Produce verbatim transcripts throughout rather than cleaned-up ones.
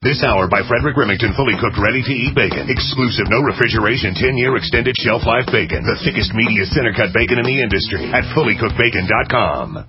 This hour by Frederick Remington, fully cooked, ready-to-eat bacon. Exclusive, no refrigeration, ten-year extended shelf life bacon. The thickest, meatiest, center-cut bacon in the industry at fully cooked bacon dot com.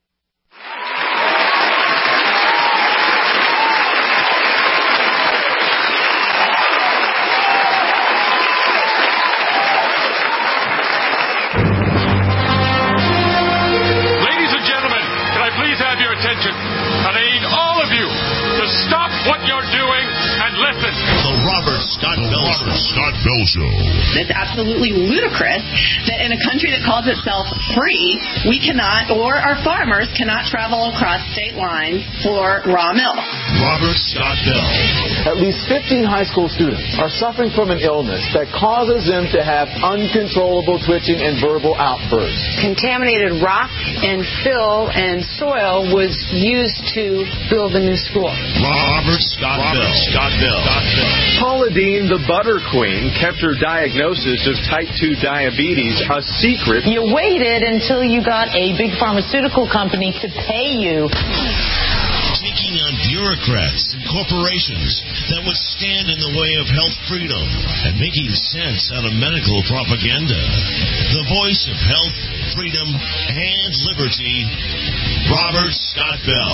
Ladies and gentlemen, can I please have your attention? And I need all of you to stop what you're doing and listen. The Robert Scott Bell Show. Scott Bell Show. It's absolutely ludicrous that in a country that calls itself free, we cannot, or our farmers cannot travel across state lines for raw milk. Robert Scott Bell. At least fifteen high school students are suffering from an illness that causes them to have uncontrollable twitching and verbal outbursts. Contaminated rock and fill and soil was used to build the new school. Robert Scott Robert Bell. Scott Bell. Scott Bell. Paula Deen, the butter queen, kept her diagnosis of type two diabetes a secret. You waited until you got a big pharmaceutical company to pay you. Taking on bureaucrats and corporations that would stand in the way of health freedom and making sense out of medical propaganda. The voice of health, freedom, and liberty, Robert Scott Bell.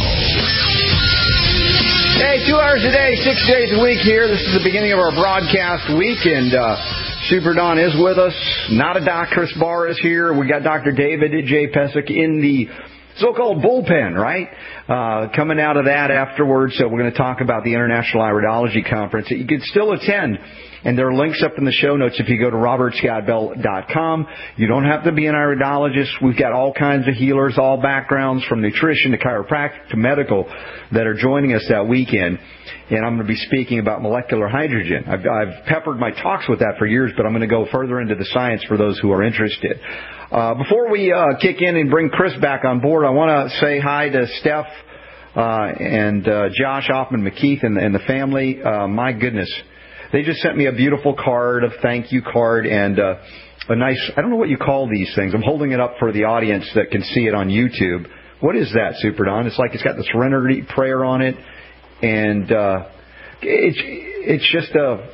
Hey, two hours a day, six days a week here. This is the beginning of our broadcast week, and uh, Super Don is with us. Not a doc. Chris Barr is here. We got Doctor David J. Pesek in the so-called bullpen, right? Uh, coming out of that afterwards, so we're going to talk about the International Iridology Conference. You can still attend, and there are links up in the show notes if you go to robert scott bell dot com. You don't have to be an iridologist. We've got all kinds of healers, all backgrounds, from nutrition to chiropractic to medical, that are joining us that weekend. And I'm going to be speaking about molecular hydrogen. I've, I've peppered my talks with that for years, but I'm going to go further into the science for those who are interested. Uh, before we uh, kick in and bring Chris back on board, I want to say hi to Steph uh, and uh, Josh Hoffman-McKeith and, and the family. Uh, my goodness. They just sent me a beautiful card, a thank you card, and uh, a nice, I don't know what you call these things. I'm holding it up for the audience that can see it on YouTube. What is that, Super Don? It's like it's got the Serenity Prayer on it, and uh, it's, it's just a,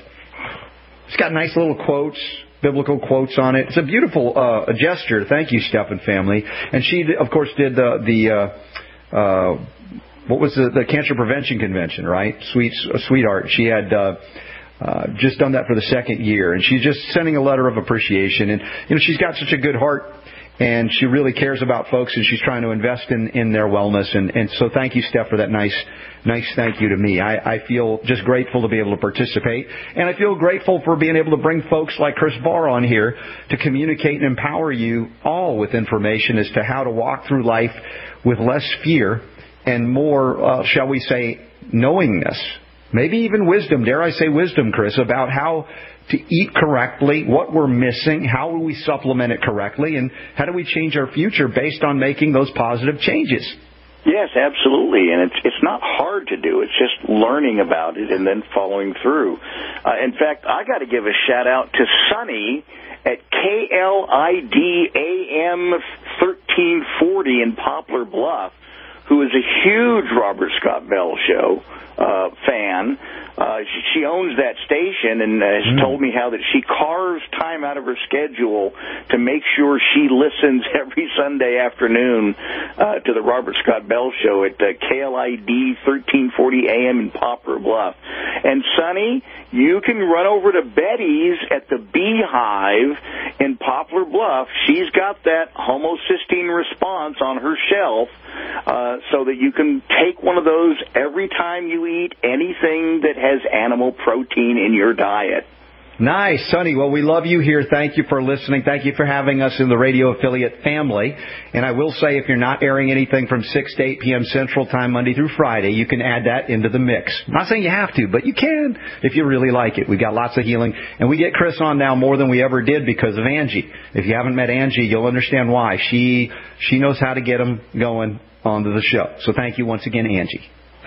it's got nice little quotes, biblical quotes on it. It's a beautiful uh, gesture. Thank you, Steph and family. And she, of course, did the, the uh, uh, what was the, the Cancer Prevention Convention, right? Sweet, uh, sweetheart. She had uh, uh, just done that for the second year. And she's just sending a letter of appreciation. And, you know, she's got such a good heart, and she really cares about folks, and she's trying to invest in, in their wellness. And, and so thank you, Steph, for that nice nice thank you to me. I, I feel just grateful to be able to participate. And I feel grateful for being able to bring folks like Chris Barr on here to communicate and empower you all with information as to how to walk through life with less fear and more, uh, shall we say, knowingness. Maybe even wisdom, dare I say wisdom, Chris, about how to eat correctly, what we're missing, how do we supplement it correctly, and how do we change our future based on making those positive changes. Yes, absolutely, and it's it's not hard to do. It's just learning about it and then following through. Uh, in fact, I got to give a shout out to Sonny at K L I D A M thirteen forty in Poplar Bluff, who is a huge Robert Scott Bell Show uh, fan. Uh, she, she owns that station and has mm. told me how that she carves time out of her schedule to make sure she listens every Sunday afternoon uh, to the Robert Scott Bell Show at uh, K L I D thirteen forty A M in Poplar Bluff. And, Sonny, you can run over to Betty's at the Beehive in Poplar Bluff. She's got that homocysteine response on her shelf uh, so that you can take one of those every time you eat anything that has animal protein in your diet. Nice, Sonny. Well, we love you here. Thank you for listening. Thank you for having us in the radio affiliate family. And I will say, if you're not airing anything from six to eight p.m. Central Time, Monday through Friday, you can add that into the mix. I'm not saying you have to, but you can if you really like it. We got lots of healing. And we get Chris on now more than we ever did because of Angie. If you haven't met Angie, you'll understand why. She she knows how to get them going onto the show. So thank you once again, Angie.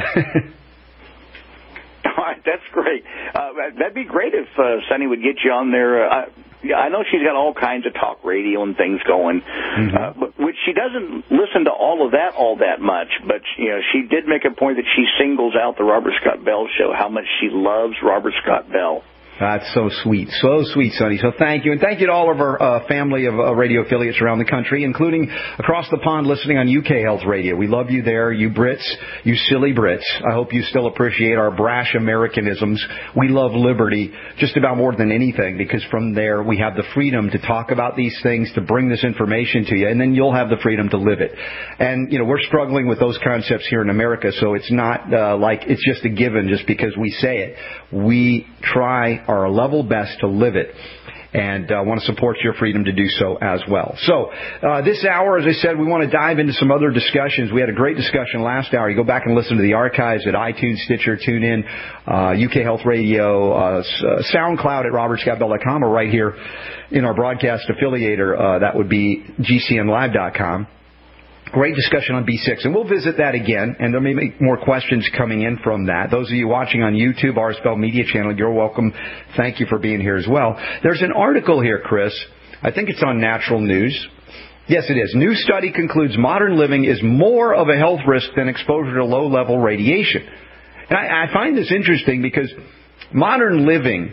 All right, that's great. Uh, that'd be great if uh, Sonny would get you on there. Uh, I know she's got all kinds of talk radio and things going, mm-hmm. uh, but which she doesn't listen to all of that all that much, but, you know, she did make a point that she singles out the Robert Scott Bell Show, how much she loves Robert Scott Bell. That's so sweet. So sweet, Sonny. So thank you. And thank you to all of our uh, family of uh, radio affiliates around the country, including across the pond listening on U K Health Radio. We love you there, you Brits, you silly Brits. I hope you still appreciate our brash Americanisms. We love liberty just about more than anything, because from there we have the freedom to talk about these things, to bring this information to you, and then you'll have the freedom to live it. And, you know, we're struggling with those concepts here in America, so it's not uh, like it's just a given just because we say it. We try our level best to live it, and I uh, want to support your freedom to do so as well. So uh, this hour, as I said, we want to dive into some other discussions. We had a great discussion last hour. You go back and listen to the archives at iTunes, Stitcher, TuneIn, uh, U K Health Radio, uh, SoundCloud at robert scott bell dot com, or right here in our broadcast affiliator, uh, that would be G C N live dot com. Great discussion on B six, and we'll visit that again, and there may be more questions coming in from that. Those of you watching on YouTube, R S Bell Media Channel, you're welcome. Thank you for being here as well. There's an article here, Chris. I think it's on Natural News. Yes, it is. New study concludes modern living is more of a health risk than exposure to low-level radiation. And I, I find this interesting because modern living,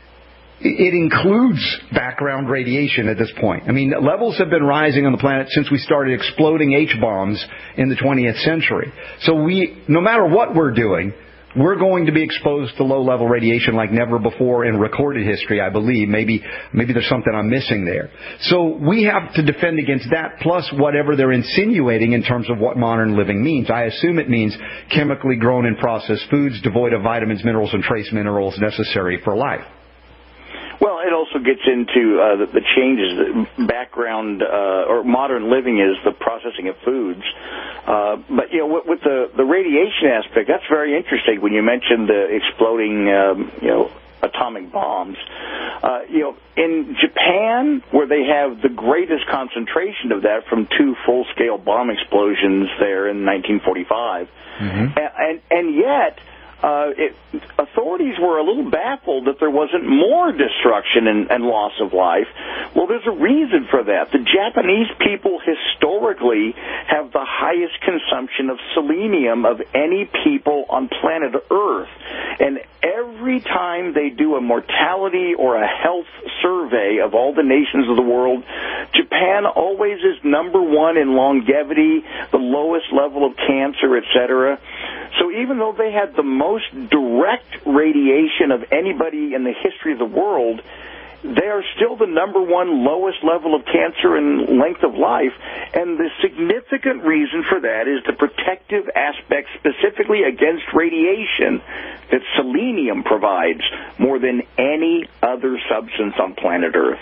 it includes background radiation at this point. I mean, levels have been rising on the planet since we started exploding H-bombs in the twentieth century. So we, no matter what we're doing, we're going to be exposed to low-level radiation like never before in recorded history, I believe. Maybe, maybe there's something I'm missing there. So we have to defend against that, plus whatever they're insinuating in terms of what modern living means. I assume it means chemically grown and processed foods devoid of vitamins, minerals, and trace minerals necessary for life. Well, it also gets into uh, the, the changes, that background uh, or modern living is the processing of foods. Uh, but, you know, with, with the, the radiation aspect, that's very interesting when you mentioned the exploding, um, you know, atomic bombs. Uh, you know, in Japan, where they have the greatest concentration of that from two full-scale bomb explosions there in nineteen forty-five, mm-hmm. and, and, and yet... Uh, it, authorities were a little baffled that there wasn't more destruction and, and loss of life. Well, there's a reason for that. The Japanese people historically have the highest consumption of selenium of any people on planet Earth. And every time they do a mortality or a health survey of all the nations of the world, Japan always is number one in longevity, the lowest level of cancer, et cetera. So even though they had the most direct radiation of anybody in the history of the world, they are still the number one lowest level of cancer and length of life. And the significant reason for that is the protective aspect specifically against radiation that selenium provides more than any other substance on planet Earth.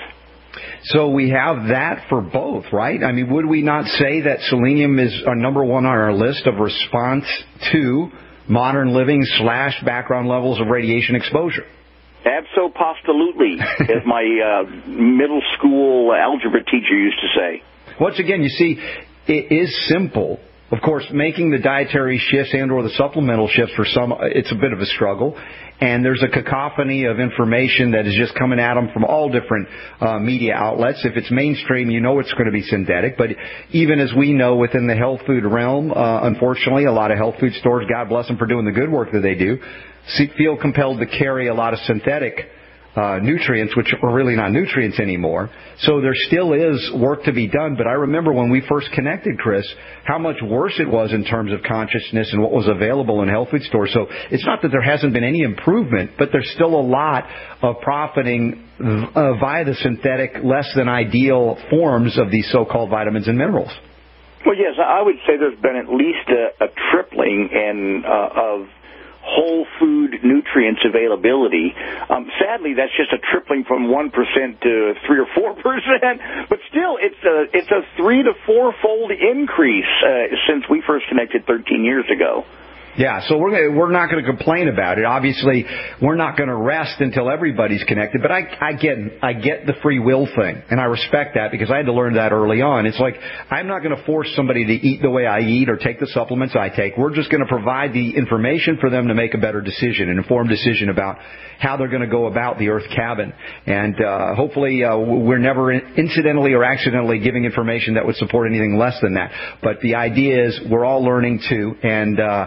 So we have that for both, right? I mean, would we not say that selenium is our number one on our list of response to modern living slash background levels of radiation exposure? Abso-postulutely, as my uh, middle school algebra teacher used to say. Once again, you see, it is simple. Of course, making the dietary shifts and or the supplemental shifts for some, it's a bit of a struggle. And there's a cacophony of information that is just coming at them from all different uh, media outlets. If it's mainstream, you know it's going to be synthetic. But even as we know within the health food realm, uh, unfortunately, a lot of health food stores, God bless them for doing the good work that they do, feel compelled to carry a lot of synthetic Uh, nutrients, which are really not nutrients anymore. So there still is work to be done. But I remember when we first connected, Chris, how much worse it was in terms of consciousness and what was available in health food stores. So it's not that there hasn't been any improvement, but there's still a lot of profiting uh, via the synthetic, less than ideal forms of these so-called vitamins and minerals. Well, yes, I would say there's been at least a, a tripling in uh, of whole food nutrients availability. Um, sadly, that's just a tripling from one percent to three or four percent, but still, it's a it's a three to four fold increase uh, since we first connected thirteen years ago. Yeah, so we're gonna, we're not going to complain about it. Obviously, we're not going to rest until everybody's connected. But I, I get I get the free will thing, and I respect that because I had to learn that early on. It's like I'm not going to force somebody to eat the way I eat or take the supplements I take. We're just going to provide the information for them to make a better decision, an informed decision about how they're going to go about the Earth Cabin. And uh, hopefully uh, we're never incidentally or accidentally giving information that would support anything less than that. But the idea is we're all learning too, and uh,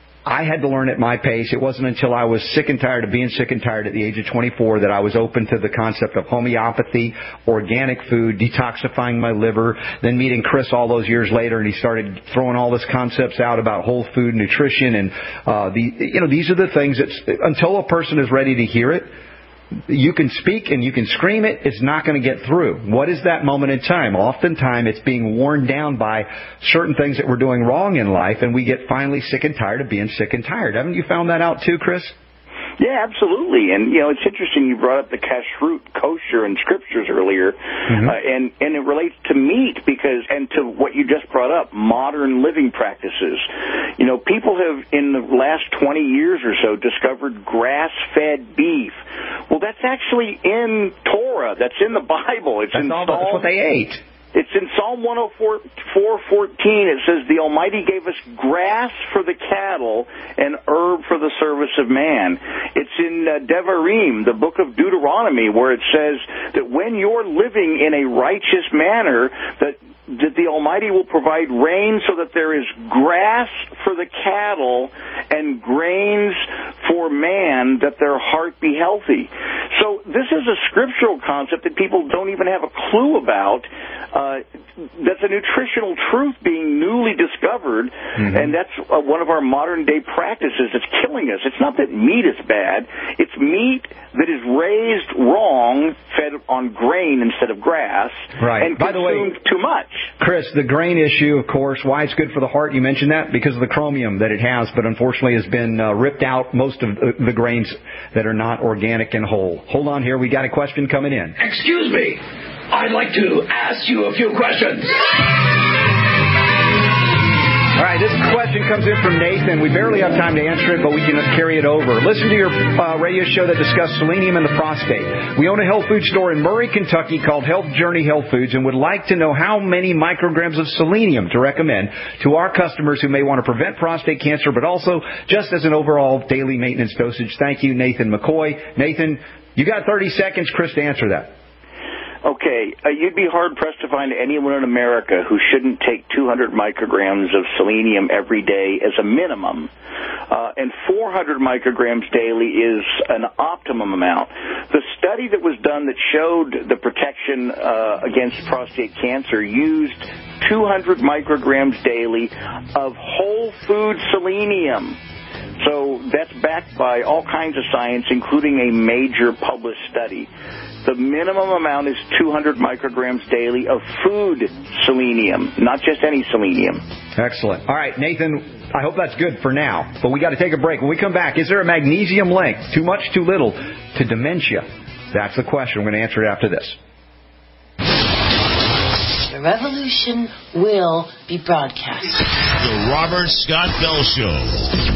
I had to learn at my pace. It wasn't until I was sick and tired of being sick and tired at the age of twenty-four that I was open to the concept of homeopathy, organic food, detoxifying my liver, then meeting Chris all those years later, and he started throwing all these concepts out about whole food nutrition. And, uh, the, you know, these are the things that until a person is ready to hear it, you can speak and you can scream it, it's not going to get through. What is that moment in time? Oftentimes it's being worn down by certain things that we're doing wrong in life, and we get finally sick and tired of being sick and tired. Haven't you found that out too, Chris? Yeah, absolutely. And, you know, it's interesting you brought up the kashrut, kosher, and scriptures earlier, mm-hmm. uh, and, and it relates to meat because, and to what you just brought up, modern living practices. You know, people have, in the last twenty years or so, discovered grass-fed beef. Well, that's actually in Torah. That's in the Bible. It's that's, in all, Psalm, that's what they ate. It's in Psalm one oh four, fourteen. It says, the Almighty gave us grass for the cattle and herb for the service of man. It's in uh, Devarim, the book of Deuteronomy, where it says that when you're living in a righteous manner, that that the Almighty will provide rain so that there is grass for the cattle and grains for man, that their heart be healthy. So this is a scriptural concept that people don't even have a clue about. Uh, that's a nutritional truth being newly discovered, mm-hmm. and that's uh, one of our modern-day practices that's killing us. It's not that meat is bad. It's meat that is raised wrong, fed on grain instead of grass, right. and By consumed the way, too much. Chris, the grain issue, of course, why it's good for the heart, you mentioned that, because of the chromium that it has, but unfortunately has been uh, ripped out, most of the, the grains that are not organic and whole. Hold on here, we got a question coming in. Excuse me, I'd like to ask you a few questions. All right, this question comes in from Nathan. We barely have time to answer it, but we can carry it over. Listen to your uh, radio show that discussed selenium and the prostate. We own a health food store in Murray, Kentucky called Health Journey Health Foods and would like to know how many micrograms of selenium to recommend to our customers who may want to prevent prostate cancer, but also just as an overall daily maintenance dosage. Thank you, Nathan McCoy. Nathan, you got thirty seconds, Chris, to answer that. Okay, uh, you'd be hard-pressed to find anyone in America who shouldn't take two hundred micrograms of selenium every day as a minimum, uh, and four hundred micrograms daily is an optimum amount. The study that was done that showed the protection uh, against prostate cancer used two hundred micrograms daily of whole food selenium. So that's backed by all kinds of science, including a major published study. The minimum amount is two hundred micrograms daily of food selenium, not just any selenium. Excellent. All right, Nathan, I hope that's good for now, but we got to take a break. When we come back, is there a magnesium link, too much, too little, to dementia? That's the question. We're going to answer it after this. The revolution will be broadcast. The Robert Scott Bell Show.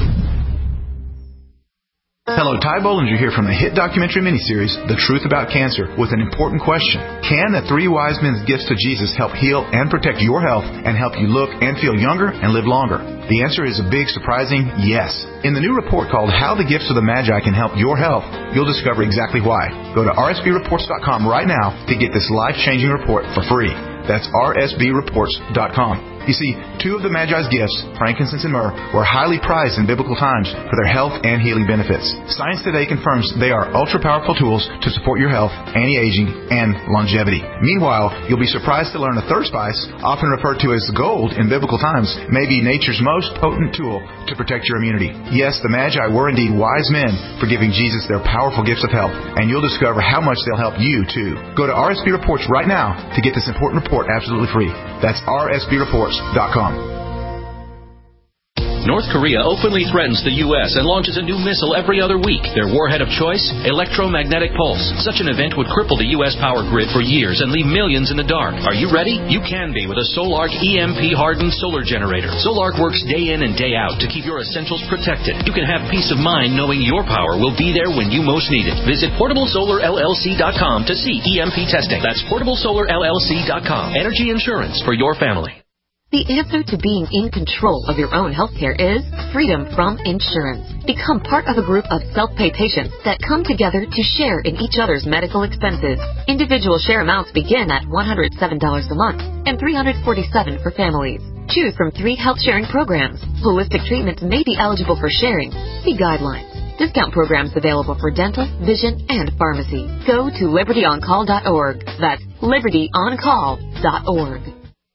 Hello, Ty Bollinger here from the hit documentary miniseries, The Truth About Cancer, with an important question. Can the three wise men's gifts to Jesus help heal and protect your health and help you look and feel younger and live longer? The answer is a big, surprising yes. In the new report called How the Gifts of the Magi Can Help Your Health, you'll discover exactly why. Go to R S B reports dot com right now to get this life-changing report for free. That's R S B reports dot com. You see, two of the Magi's gifts, frankincense and myrrh, were highly prized in biblical times for their health and healing benefits. Science today confirms they are ultra-powerful tools to support your health, anti-aging, and longevity. Meanwhile, you'll be surprised to learn a third spice, often referred to as gold in biblical times, may be nature's most potent tool to protect your immunity. Yes, the Magi were indeed wise men for giving Jesus their powerful gifts of health, and you'll discover how much they'll help you, too. Go to R S B Reports right now to get this important report absolutely free. That's R S B reports dot com. North Korea openly threatens the U S and launches a new missile every other week. Their warhead of choice? Electromagnetic pulse. Such an event would cripple the U S power grid for years and leave millions in the dark. Are you ready? You can be with a Solark E M P-hardened solar generator. Solark works day in and day out to keep your essentials protected. You can have peace of mind knowing your power will be there when you most need it. Visit portable solar L L C dot com to see E M P testing. That's portable solar L L C dot com. Energy insurance for your family. The answer to being in control of your own healthcare is freedom from insurance. Become part of a group of self-pay patients that come together to share in each other's medical expenses. Individual share amounts begin at one hundred seven dollars a month and three hundred forty-seven dollars for families. Choose from three health sharing programs. Holistic treatments may be eligible for sharing. See guidelines. Discount programs available for dental, vision, and pharmacy. Go to liberty on call dot org. That's liberty on call dot org.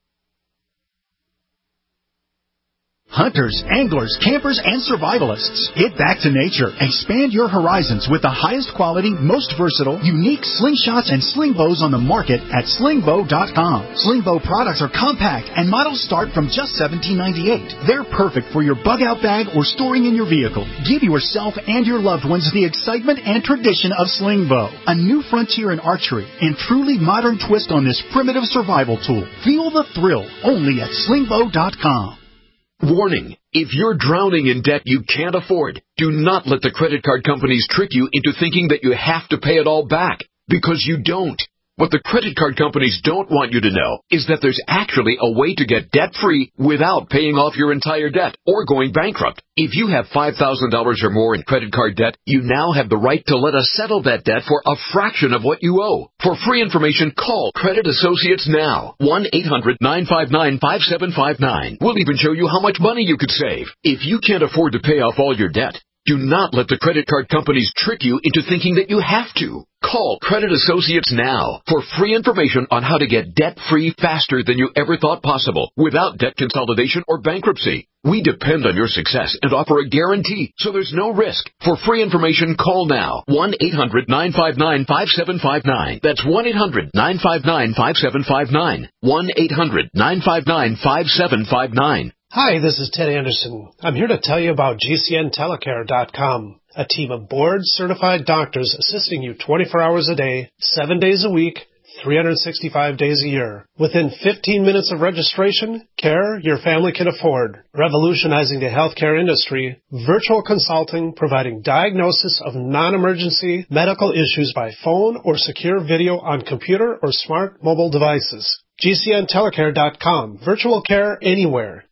Hunters, anglers, campers, and survivalists. Get back to nature. Expand your horizons with the highest quality, most versatile, unique slingshots and sling bows on the market at sling bow dot com. Sling bow products are compact and models start from just seventeen ninety-eight. They're perfect for your bug-out bag or storing in your vehicle. Give yourself and your loved ones the excitement and tradition of sling bow. A new frontier in archery and truly modern twist on this primitive survival tool. Feel the thrill only at sling bow dot com. Warning, if you're drowning in debt you can't afford, do not let the credit card companies trick you into thinking that you have to pay it all back, because you don't. What the credit card companies don't want you to know is that there's actually a way to get debt-free without paying off your entire debt or going bankrupt. If you have five thousand dollars or more in credit card debt, you now have the right to let us settle that debt for a fraction of what you owe. For free information, call Credit Associates now. one eight hundred nine five nine five seven five nine. We'll even show you how much money you could save. If you can't afford to pay off all your debt, do not let the credit card companies trick you into thinking that you have to. Call Credit Associates now for free information on how to get debt-free faster than you ever thought possible without debt consolidation or bankruptcy. We depend on your success and offer a guarantee, so there's no risk. For free information, call now. one eight hundred nine five nine five seven five nine. That's one eight hundred nine five nine five seven five nine. one eight hundred nine five nine five seven five nine. Hi, this is Ted Anderson. I'm here to tell you about G C N telecare dot com, a team of board-certified doctors assisting you twenty-four hours a day, seven days a week, three hundred sixty-five days a year. Within fifteen minutes of registration, care your family can afford. Revolutionizing the healthcare industry, virtual consulting providing diagnosis of non-emergency medical issues by phone or secure video on computer or smart mobile devices. G C N telecare dot com, virtual care anywhere.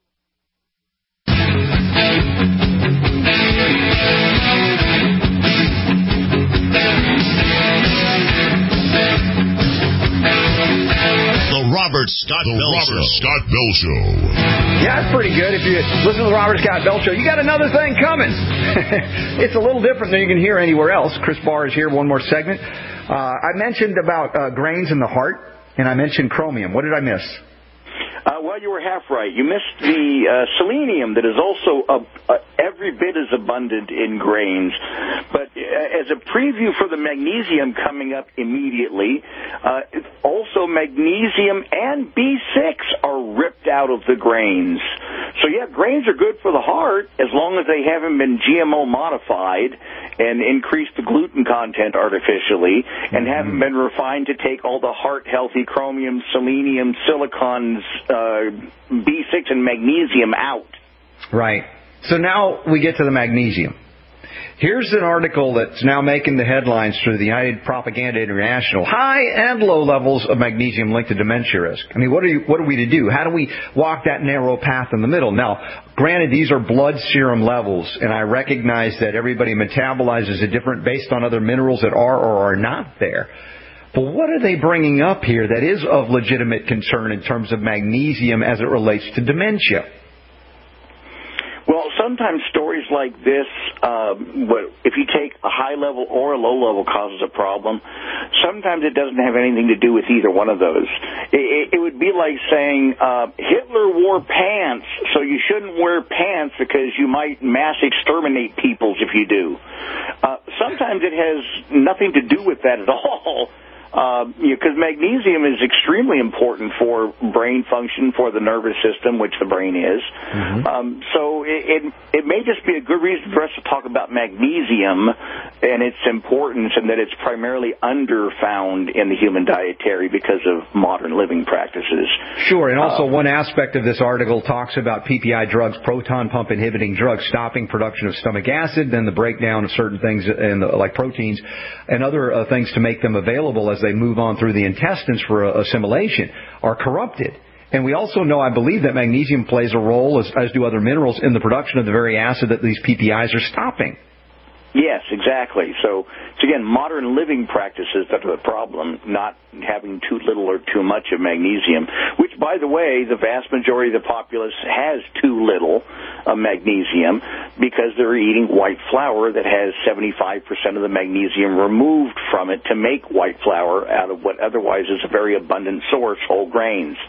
Robert Scott the Bell Robert Show. Scott Bell Show. Yeah, it's pretty good. If you listen to the Robert Scott Bell Show, you got another thing coming. It's a little different than you can hear anywhere else. Chris Barr is here, one more segment. Uh, I mentioned about uh, grains in the heart, and I mentioned chromium. What did I miss? Uh, well, you were half right. You missed the uh, selenium that is also uh, uh, every bit as abundant in grains. But uh, as a preview for the magnesium coming up immediately, uh, also magnesium and B six are ripped out of the grains. So, yeah, grains are good for the heart as long as they haven't been G M O modified and increased the gluten content artificially and mm-hmm. haven't been refined to take all the heart-healthy chromium, selenium, silicons, uh, B six, and magnesium out. Right. So now we get to the magnesium. Here's an article that's now making the headlines through the United Propaganda International. High and low levels of magnesium linked to dementia risk. I mean, what are you, what are we to do? How do we walk that narrow path in the middle? Now, granted, these are blood serum levels, and I recognize that everybody metabolizes it different based on other minerals that are or are not there. But what are they bringing up here that is of legitimate concern in terms of magnesium as it relates to dementia? Well, sometimes stories like this, um, if you take a high level or a low level causes a problem, sometimes it doesn't have anything to do with either one of those. It, it would be like saying uh, Hitler wore pants, so you shouldn't wear pants because you might mass exterminate peoples if you do. Uh, sometimes it has nothing to do with that at all. Uh, you know, 'cause magnesium is extremely important for brain function, for the nervous system, which the brain is. Mm-hmm. Um, so it, it it may just be a good reason for us to talk about magnesium and its importance, and that it's primarily underfound in the human dietary because of modern living practices. Sure, and also uh, one aspect of this article talks about P P I drugs, proton pump inhibiting drugs, stopping production of stomach acid, then the breakdown of certain things in the, like proteins and other uh, things to make them available as they move on through the intestines for uh, assimilation are corrupted. And we also know, I believe, that magnesium plays a role, as, as do other minerals, in the production of the very acid that these P P Is are stopping. Yes, exactly. So, it's again, modern living practices that are the problem, not having too little or too much of magnesium, which, by the way, the vast majority of the populace has too little of magnesium because they're eating white flour that has seventy-five percent of the magnesium removed from it to make white flour out of what otherwise is a very abundant source, whole grains.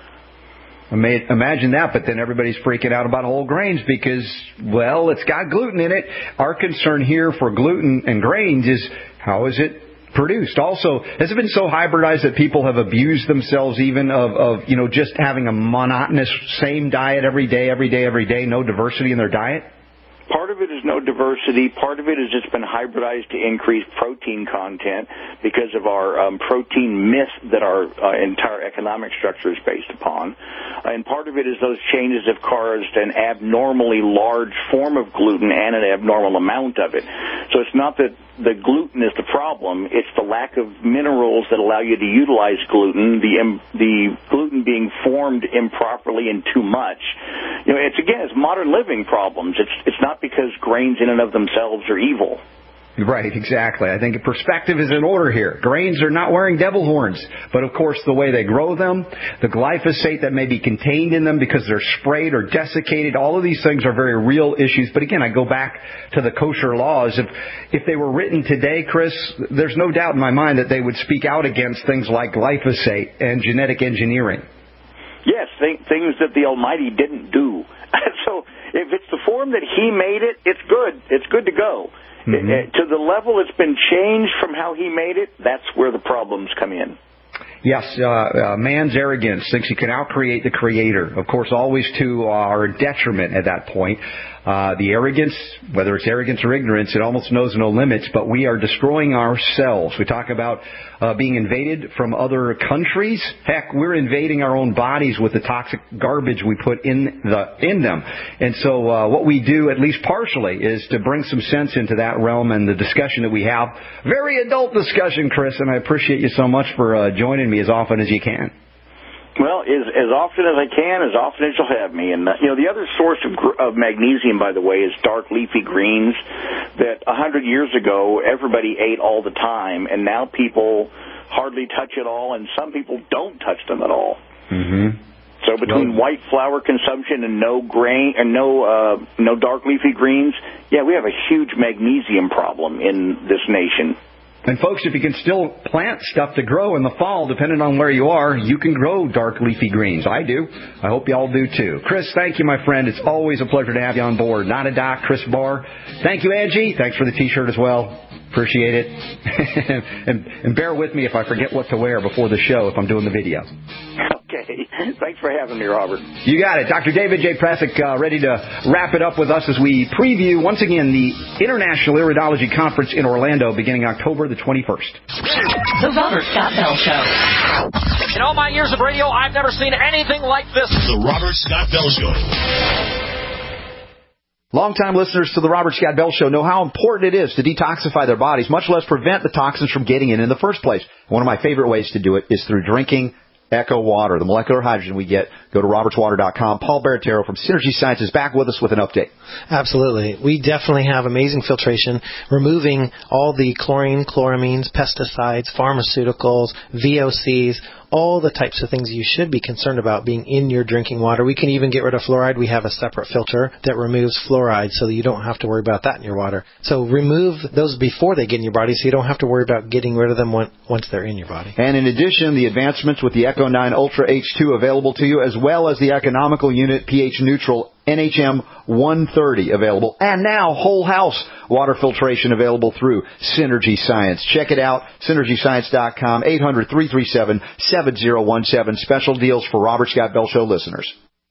Imagine that, but then everybody's freaking out about whole grains because, well, it's got gluten in it. Our concern here for gluten and grains is how is it produced? Also, has it been so hybridized that people have abused themselves even of, of, you know, just having a monotonous same diet every day, every day, every day, no diversity in their diet? Part of it is no diversity. Part of it has just been hybridized to increase protein content because of our um, protein myth that our uh, entire economic structure is based upon. Uh, and part of it is those changes have caused an abnormally large form of gluten and an abnormal amount of it. So it's not that the gluten is the problem. It's the lack of minerals that allow you to utilize gluten, the um, the gluten being formed improperly and too much. You know, it's, again, it's modern living problems. It's it's not because grains in and of themselves are evil. Right, exactly. I think perspective is in order here. Grains are not wearing devil horns, but of course the way they grow them, the glyphosate that may be contained in them because they're sprayed or desiccated, all of these things are very real issues. But again, I go back to the kosher laws. If if they were written today, Chris, there's no doubt in my mind that they would speak out against things like glyphosate and genetic engineering. Yes, th- things that the Almighty didn't do. So if it's the form that He made it, it's good. It's good to go. Mm-hmm. It, to the level it's been changed from how He made it, that's where the problems come in. Yes, uh, uh, man's arrogance thinks he can outcreate the Creator. Of course, always to our detriment at that point. Uh, the arrogance, whether it's arrogance or ignorance, it almost knows no limits, but we are destroying ourselves. We talk about uh, being invaded from other countries. Heck, we're invading our own bodies with the toxic garbage we put in the in them. And so uh, what we do, at least partially, is to bring some sense into that realm and the discussion that we have. Very adult discussion, Chris, and I appreciate you so much for uh, joining me as often as you can. Well, as, as often as I can, as often as you'll have me. And, uh, you know, the other source of, of magnesium, by the way, is dark leafy greens that a hundred years ago everybody ate all the time, and now people hardly touch it all, and some people don't touch them at all. Mm-hmm. So between well, white flour consumption and no grain and no uh, no dark leafy greens, yeah, we have a huge magnesium problem in this nation. And folks, if you can still plant stuff to grow in the fall, depending on where you are, you can grow dark leafy greens. I do. I hope you all do too. Chris, thank you, my friend. It's always a pleasure to have you on board. Not a doc, Chris Barr. Thank you, Angie. Thanks for the T-shirt as well. Appreciate it. and, and bear with me if I forget what to wear before the show if I'm doing the video. Okay. Thanks for having me, Robert. You got it. Doctor David J. Pesek uh, ready to wrap it up with us as we preview, once again, the International Iridology Conference in Orlando beginning October the twenty-first. The Robert Scott Bell Show. In all my years of radio, I've never seen anything like this. The Robert Scott Bell Show. Longtime listeners to the Robert Scott Bell Show know how important it is to detoxify their bodies, much less prevent the toxins from getting in in the first place. One of my favorite ways to do it is through drinking Echo Water, the molecular hydrogen we get. Go to roberts water dot com. Paul Baratero from Synergy Sciences back with us with an update. Absolutely. We definitely have amazing filtration, removing all the chlorine, chloramines, pesticides, pharmaceuticals, V O Cs, all the types of things you should be concerned about being in your drinking water. We can even get rid of fluoride. We have a separate filter that removes fluoride so that you don't have to worry about that in your water. So remove those before they get in your body so you don't have to worry about getting rid of them when, once they're in your body. And in addition, the advancements with the Echo nine Ultra H two available to you, as well as the economical unit pH neutral N H M one thirty available. And now whole house water filtration available through Synergy Science. Check it out, synergy science dot com, eight hundred, three three seven, seven zero one seven. Special deals for Robert Scott Bell Show listeners.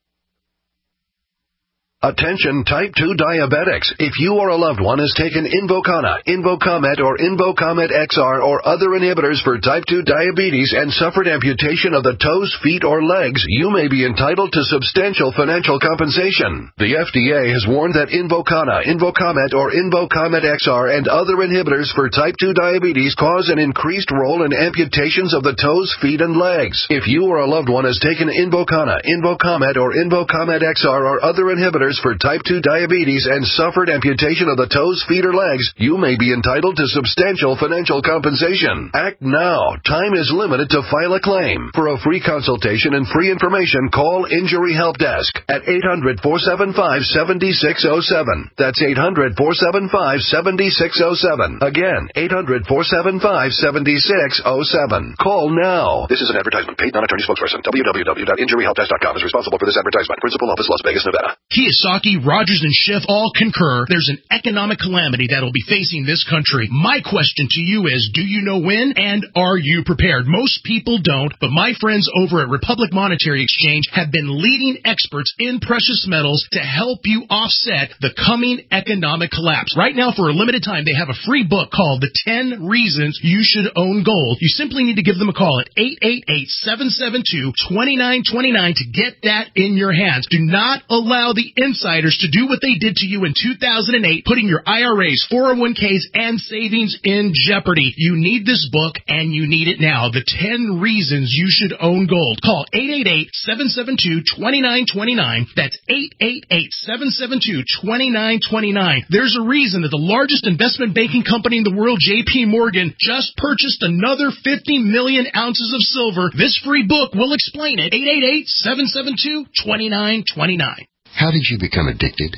Attention type two diabetics. If you or a loved one has taken Invokana, Invokamet, or Invokamet X R or other inhibitors for type two diabetes and suffered amputation of the toes, feet, or legs, you may be entitled to substantial financial compensation. The F D A has warned that Invokana, Invokamet, or Invokamet X R and other inhibitors for type two diabetes cause an increased role in amputations of the toes, feet, and legs. If you or a loved one has taken Invokana, Invokamet, or Invokamet X R or other inhibitors for type two diabetes and suffered amputation of the toes, feet, or legs, you may be entitled to substantial financial compensation. Act now. Time is limited to file a claim. For a free consultation and free information, call Injury Help Desk at eight hundred, four seven five, seven six zero seven. That's eight hundred, four seven five, seven six zero seven. Again, eight hundred, four seven five, seven six zero seven. Call now. This is an advertisement. Paid non-attorney spokesperson. w w w dot injury help desk dot com is responsible for this advertisement. Principal office, Las Vegas, Nevada. Kiyosaki, Rogers, and Schiff all concur there's an economic calamity that will be facing this country. My question to you is, do you know when, and are you prepared? Most people don't, but my friends over at Republic Monetary Exchange have been leading experts in precious metals to help you offset the coming economic collapse. Right now, for a limited time, they have a free book called The ten Reasons You Should Own Gold. You simply need to give them a call at eight eight eight, seven seven two, two nine two nine to get that in your hands. Do not allow the insiders to do what they did to you in two thousand eight, putting your I R As, four oh one k's, and savings in jeopardy. You need this book, and you need it now. The ten Reasons You Should Own Gold. Call eight eight eight, seven seven two, two nine two nine. That's eight eight eight, seven seven two, two nine two nine. There's a reason that the largest investment banking company in the world, J P Morgan, just purchased another fifty million ounces of silver. This free book will explain it. eight eight eight, seven seven two, two nine two nine. How did you become addicted?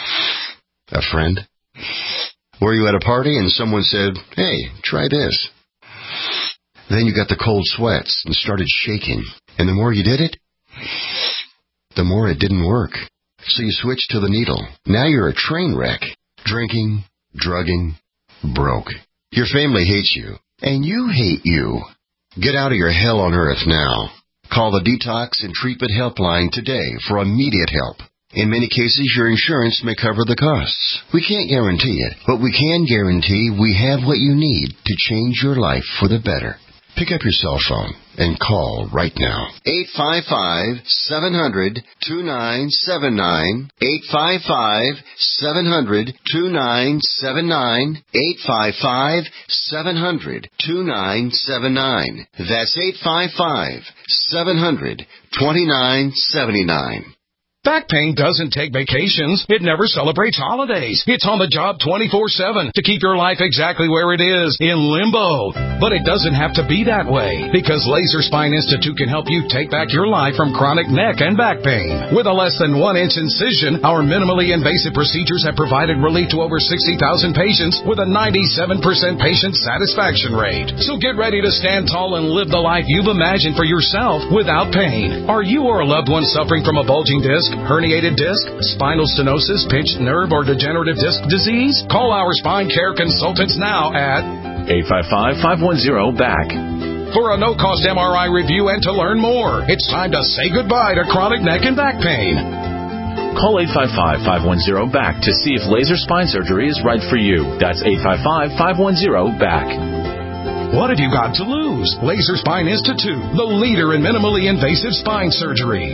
A friend? Were you at a party and someone said, hey, try this? Then you got the cold sweats and started shaking. And the more you did it, the more it didn't work. So you switched to the needle. Now you're a train wreck. Drinking, drugging, broke. Your family hates you. And you hate you. Get out of your hell on earth now. Call the Detox and Treatment Helpline today for immediate help. In many cases, your insurance may cover the costs. We can't guarantee it, but we can guarantee we have what you need to change your life for the better. Pick up your cell phone and call right now. eight five five, seven hundred, two nine seven nine. eight five five, seven hundred, two nine seven nine. eight five five, seven hundred, two nine seven nine. That's eight five five, seven hundred, two nine seven nine. Back pain doesn't take vacations. It never celebrates holidays. It's on the job twenty-four seven to keep your life exactly where it is, in limbo. But it doesn't have to be that way, because Laser Spine Institute can help you take back your life from chronic neck and back pain. With a less than one inch incision, our minimally invasive procedures have provided relief to over sixty thousand patients with a ninety-seven percent patient satisfaction rate. So get ready to stand tall and live the life you've imagined for yourself without pain. Are you or a loved one suffering from a bulging disc, herniated disc, spinal stenosis, pinched nerve, or degenerative disc disease? Call our spine care consultants now at eight five five, five one zero, B A C for a no-cost M R I review and to learn more. It's time to say goodbye to chronic neck and back pain. Call eight five five, five one zero, B A C to see if laser spine surgery is right for you. That's eight five five, five one zero, B A C. What have you got to lose? Laser Spine Institute, the leader in minimally invasive spine surgery.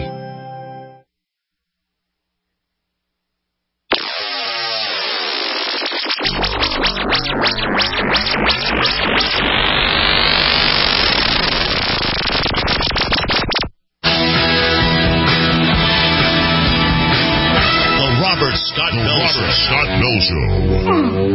Scott Bell Show.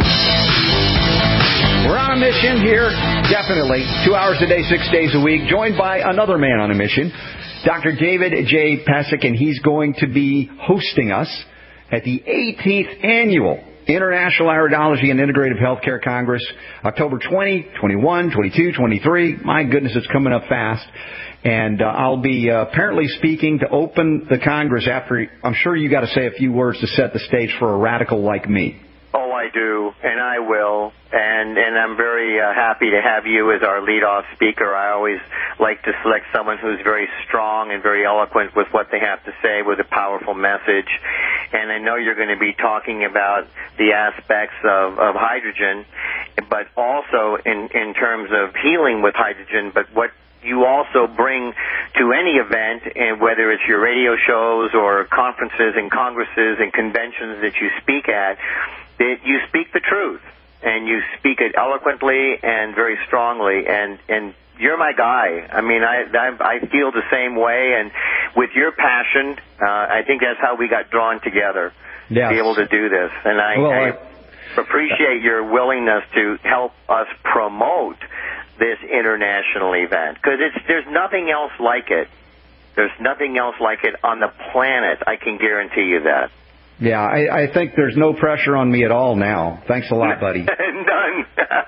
We're on a mission here, definitely. Two hours a day, six days a week, joined by another man on a mission, Doctor David J. Pesek, and he's going to be hosting us at the eighteenth Annual International Iridology and Integrative Healthcare Congress, October twentieth, twenty-first, twenty-second, twenty-third. My goodness, it's coming up fast. And uh, I'll be uh, apparently speaking to open the Congress after. I'm sure you got to say a few words to set the stage for a radical like me. Oh, I do, and I will, and and I'm very uh, happy to have you as our lead-off speaker. I always like to select someone who's very strong and very eloquent with what they have to say, with a powerful message. And I know you're going to be talking about the aspects of, of hydrogen, but also in, in terms of healing with hydrogen, but what you also bring to any event, and whether it's your radio shows or conferences and congresses and conventions that you speak at, that you speak the truth, and you speak it eloquently and very strongly, and, and you're my guy. I mean, I, I, I feel the same way, and with your passion, uh, I think that's how we got drawn together yes. to be able to do this. And I, well, I, I appreciate your willingness to help us promote this international event, because it's there's nothing else like it. There's nothing else like it on the planet. I can guarantee you that. Yeah, I, I think there's no pressure on me at all now. Thanks a lot, buddy. None.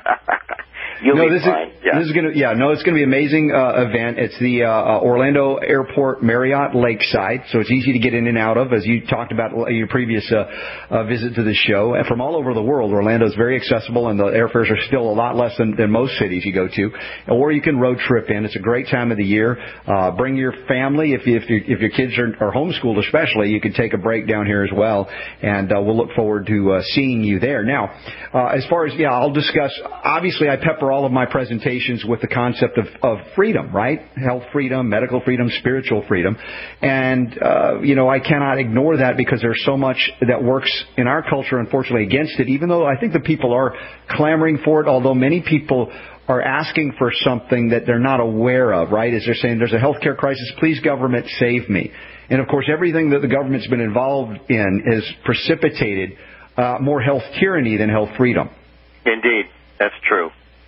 You'll no, be this fine. is yeah. this is gonna yeah no it's gonna be an amazing uh, event. It's the uh, uh, Orlando Airport Marriott Lakeside, so it's easy to get in and out of, as you talked about in your previous uh, uh, visit to the show. And from all over the world, Orlando is very accessible, and the airfares are still a lot less than, than most cities you go to. Or you can road trip in. It's a great time of the year. Uh, bring your family if you, if, you, if your kids are, are homeschooled, especially. You can take a break down here as well, and uh, we'll look forward to uh, seeing you there. Now, uh, as far as yeah, I'll discuss. Obviously, I pepper all of my presentations with the concept of, of freedom, right? Health freedom, medical freedom, spiritual freedom. And, uh, you know, I cannot ignore that, because there's so much that works in our culture, unfortunately, against it, even though I think the people are clamoring for it, although many people are asking for something that they're not aware of, right? As they're saying, there's a healthcare crisis, please, government, save me. And, of course, everything that the government's been involved in has precipitated uh, more health tyranny than health freedom. Indeed, that's true.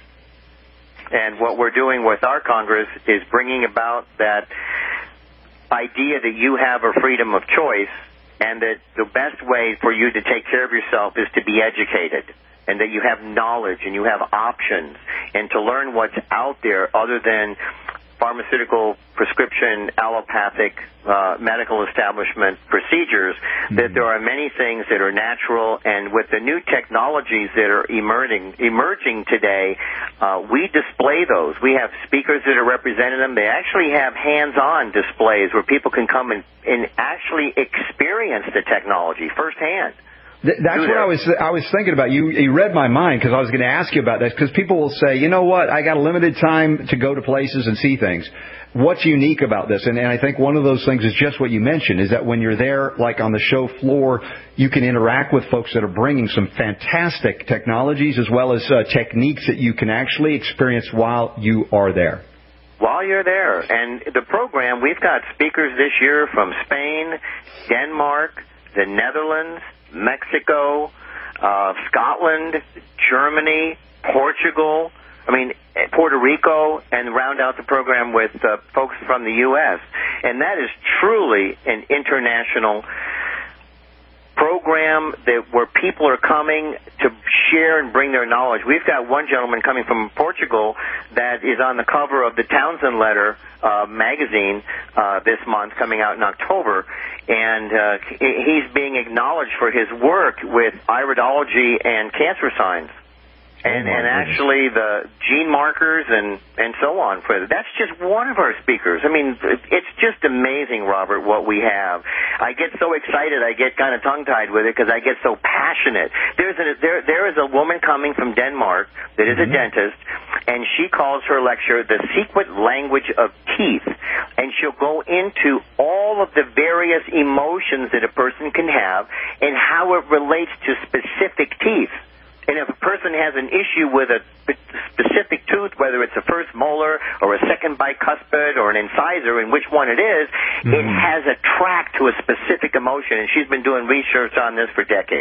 And what we're doing with our Congress is bringing about that idea that you have a freedom of choice, and that the best way for you to take care of yourself is to be educated, and that you have knowledge and you have options, and to learn what's out there other than pharmaceutical, prescription, allopathic, uh, medical establishment procedures, mm-hmm. that there are many things that are natural, and with the new technologies that are emerging, emerging today, uh, we display those. We have speakers that are representing them. They actually have hands-on displays where people can come and, and actually experience the technology firsthand. That's what I was I was thinking about. You, you read my mind, because I was going to ask you about that, because people will say, you know what, I got a limited time to go to places and see things. What's unique about this? And, and I think one of those things is just what you mentioned, is that when you're there, like on the show floor, you can interact with folks that are bringing some fantastic technologies, as well as uh, techniques that you can actually experience while you are there. While you're there. And the program, we've got speakers this year from Spain, Denmark, the Netherlands, Mexico, uh, Scotland, Germany, Portugal, I mean, Puerto Rico, and round out the program with uh, folks from the U S And that is truly an international program that where people are coming to share and bring their knowledge. We've got one gentleman coming from Portugal that is on the cover of the Townsend Letter uh, magazine uh, this month, coming out in October, and uh, he's being acknowledged for his work with iridology and cancer signs. And, and actually the gene markers and, and so on. For That's just one of our speakers. I mean, it's just amazing, Robert, what we have. I get so excited, I get kind of tongue-tied with it, because I get so passionate. There's a, there, there is a woman coming from Denmark that is mm-hmm. a dentist, and she calls her lecture The Secret Language of Teeth. And she'll go into all of the various emotions that a person can have and how it relates to specific teeth. And if a person has an issue with a specific tooth, whether it's a first molar or a second bicuspid or an incisor, in which one it is, mm-hmm. it has a track to a specific emotion. And she's been doing research on this for decades.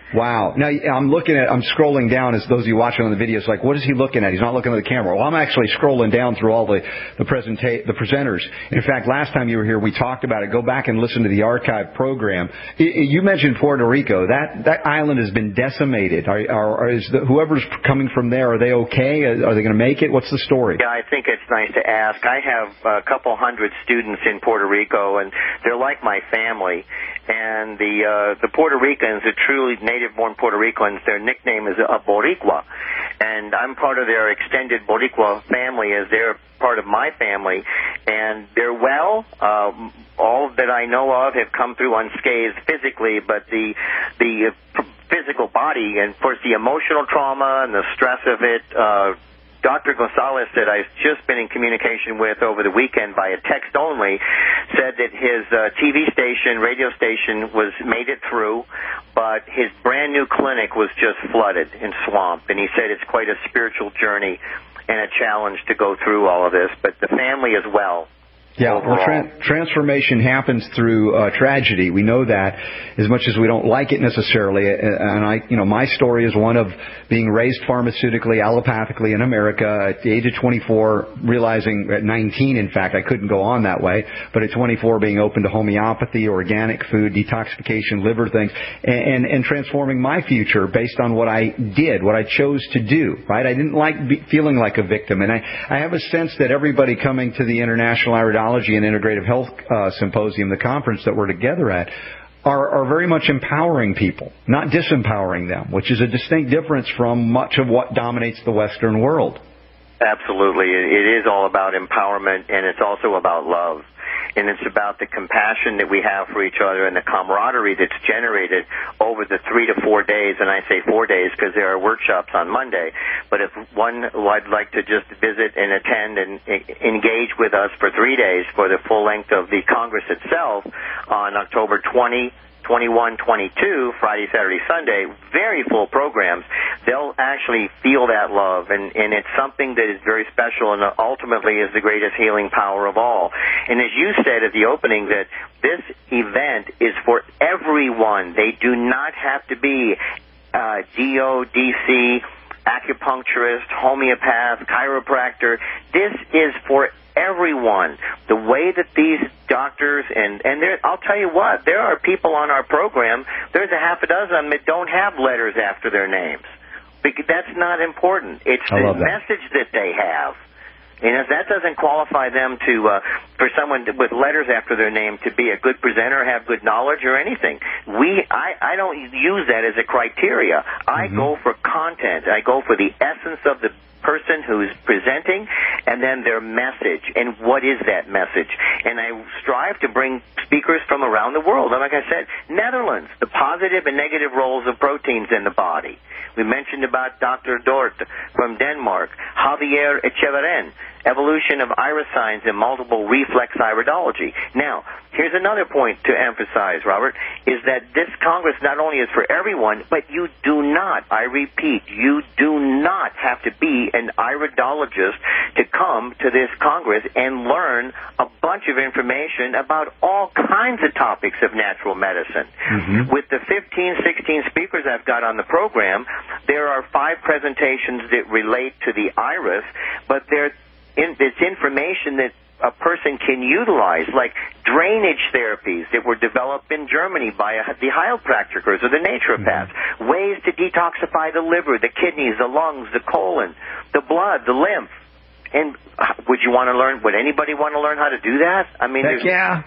Wow. Now, I'm looking at, I'm scrolling down as those of you watching on the video, it's like, what is he looking at? He's not looking at the camera. Well, I'm actually scrolling down through all the, the presenta- the presenters. In fact, last time you were here, we talked about it. Go back and listen to the archive program. You mentioned Puerto Rico. That, that island has been decimated. Are, are, is the, whoever's coming from there, are they okay? Are they going to make it? What's the story? Yeah, I think it's nice to ask. I have a couple hundred students in Puerto Rico, and they're like my family. And the uh, the Puerto Ricans, the truly native-born Puerto Ricans, their nickname is a Boricua. And I'm part of their extended Boricua family, as they're part of my family. And they're well. Um, all that I know of have come through unscathed physically, but the the physical body, and of course the emotional trauma and the stress of it, uh, Doctor Gonzalez, that I've just been in communication with over the weekend via text only, said that his uh, T V station, radio station, was made it through, but his brand new clinic was just flooded and swamped. And he said it's quite a spiritual journey and a challenge to go through all of this. But the family as well. Yeah, well, tra- transformation happens through uh, tragedy. We know that, as much as we don't like it necessarily. And I, you know, my story is one of being raised pharmaceutically, allopathically in America at the age of twenty-four, realizing at nineteen, in fact, I couldn't go on that way. But at twenty-four, being open to homeopathy, organic food, detoxification, liver things, and, and, and transforming my future based on what I did, what I chose to do. Right? I didn't like be, feeling like a victim, and I, I have a sense that everybody coming to the International Iridology and Integrative Health uh, Symposium, the conference that we're together at, are, are very much empowering people, not disempowering them, which is a distinct difference from much of what dominates the Western world. Absolutely. It is all about empowerment, and it's also about love. And it's about the compassion that we have for each other and the camaraderie that's generated over the three to four days. And I say four days because there are workshops on Monday. But if one would like to just visit and attend and engage with us for three days for the full length of the Congress itself on October twentieth, twenty-one, twenty-two, Friday, Saturday, Sunday, very full programs, they'll actually feel that love, and, and it's something that is very special and ultimately is the greatest healing power of all. And as you said at the opening, that this event is for everyone. They do not have to be uh, D O, D C, acupuncturist, homeopath, chiropractor. This is for everyone. The way that these doctors, and, and there, I'll tell you what, there are people on our program, there's a half a dozen that don't have letters after their names. Because that's not important. It's the that. message that they have. And if that doesn't qualify them to, uh, for someone with letters after their name to be a good presenter, have good knowledge or anything, we, I, I don't use that as a criteria. I mm-hmm. go for content. I go for the essence of the person who's presenting, and then their message, and what is that message. And I strive to bring speakers from around the world. And like I said, Netherlands, the positive and negative roles of proteins in the body. We mentioned about Doctor Dort from Denmark, Javier Echeverren, evolution of iris signs and multiple reflex iridology. Now, here's another point to emphasize, Robert, is that this Congress not only is for everyone, but you do not, I repeat, you do not have to be an iridologist to come to this Congress and learn a bunch of information about all kinds of topics of natural medicine. Mm-hmm. With the fifteen, sixteen speakers I've got on the program, there are five presentations that relate to the iris, but they're In, it's information that a person can utilize, like drainage therapies that were developed in Germany by a, the chiropractors or the naturopaths, mm-hmm. ways to detoxify the liver, the kidneys, the lungs, the colon, the blood, the lymph. And would you want to learn, would anybody want to learn how to do that? I mean, Heck yeah.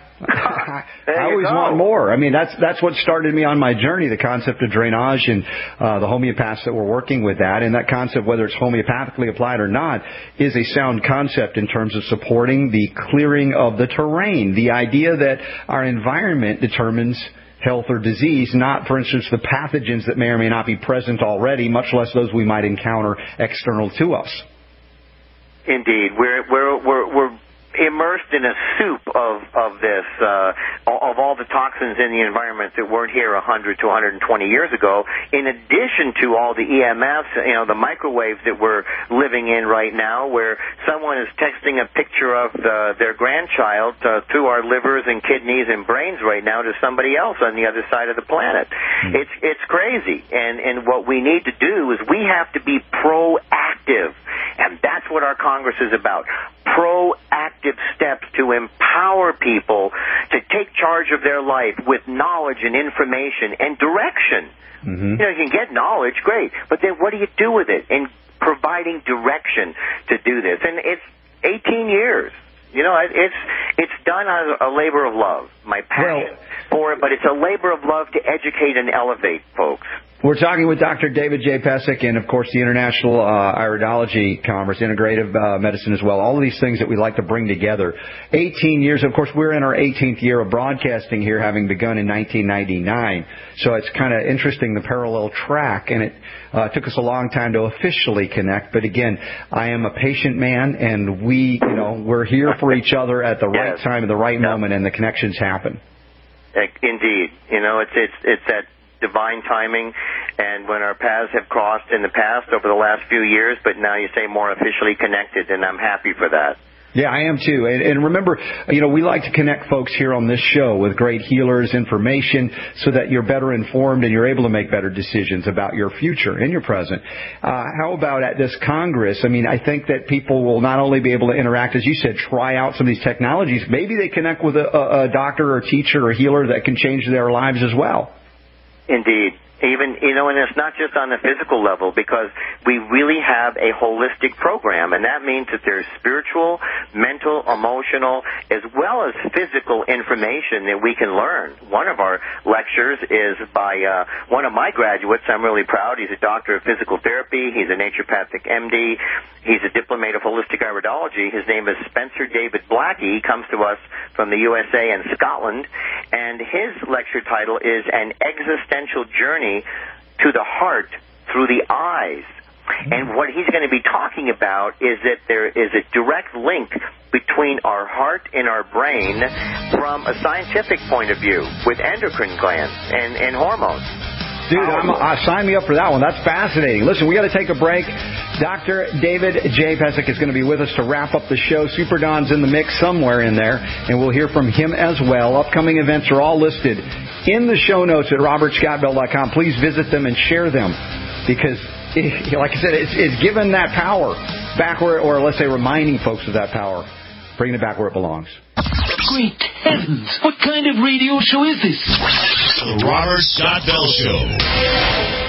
I always want more. I mean, that's that's what started me on my journey, the concept of drainage, and uh, the homeopaths that were working with that. And that concept, whether it's homeopathically applied or not, is a sound concept in terms of supporting the clearing of the terrain. The idea that our environment determines health or disease, not, for instance, the pathogens that may or may not be present already, much less those we might encounter external to us. Indeed. We're, we're, we're, we're immersed in a soup of of this, uh, of all the toxins in the environment that weren't here one hundred to one hundred twenty years ago, in addition to all the E M Fs, you know, the microwaves that we're living in right now, where someone is texting a picture of the, their grandchild uh, through our livers and kidneys and brains right now to somebody else on the other side of the planet. Mm. It's it's crazy, and and what we need to do is we have to be proactive, and that's what our Congress is about. Proactive steps to empower people to take charge of their life with knowledge and information and direction. Mm-hmm. You know, you can get knowledge, great, but then what do you do with it? And providing direction to do this. And it's eighteen years. You know, it's it's done as a labor of love, my passion well, for it, but it's a labor of love to educate and elevate folks. We're talking with Doctor David J. Pesek and, of course, the International uh, Iridology Conference, Integrative uh, Medicine as well, all of these things that we like to bring together. eighteen years, of course, we're in our eighteenth year of broadcasting here, having begun in nineteen ninety-nine. So it's kind of interesting, the parallel track, and it uh, took us a long time to officially connect. But, again, I am a patient man, and we, you know, we're here for each other at the right yes. time, at the right yep. moment, and the connections happen. Indeed. You know, it's it's it's that divine timing, and when our paths have crossed in the past over the last few years, but now you say more officially connected, and I'm happy for that. Yeah, I am too. And, and remember, you know, we like to connect folks here on this show with great healers, information, so that you're better informed and you're able to make better decisions about your future and your present. Uh, how about at this Congress? I mean, I think that people will not only be able to interact, as you said, try out some of these technologies. Maybe they connect with a, a, a doctor or teacher or healer that can change their lives as well. Indeed. Even, you know, and it's not just on the physical level, because we really have a holistic program, and that means that there's spiritual, mental, emotional, as well as physical information that we can learn. One of our lectures is by uh, one of my graduates. I'm really proud. He's a doctor of physical therapy. He's a naturopathic M D. He's a diplomate of holistic iridology. His name is Spencer David Blackie. He comes to us from the U S A and Scotland, and his lecture title is An Existential Journey to the Heart Through the Eyes. And what he's going to be talking about is that there is a direct link between our heart and our brain from a scientific point of view with endocrine glands and, and hormones. Dude, I'm, uh, sign me up for that one. That's fascinating. Listen, we got to take a break. Doctor David J. Pesek is going to be with us to wrap up the show. Super Don's in the mix somewhere in there, and we'll hear from him as well. Upcoming events are all listed in the show notes at robert scott bell dot com. Please visit them and share them, because, it, like I said, it's, it's given that power back where, or let's say reminding folks of that power, bringing it back where it belongs. Great heavens! What kind of radio show is this? The Robert Scott Bell Show.